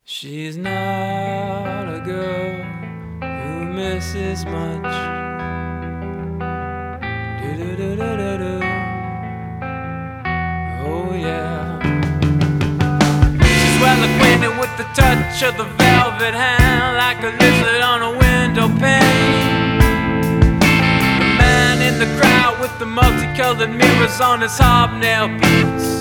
She's not a girl who misses much. Do-do-do-do-do-do. Oh yeah. She's well acquainted with the touch of the velvet hand, like a lizard on a window pane. The man in the crowd with the multicolored mirrors on his hobnail boots,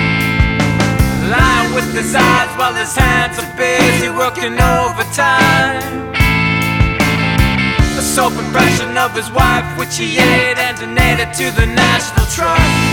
lying with his eyes while his hands are busy working overtime. A soap impression of his wife which he ate and donated to the National Trust.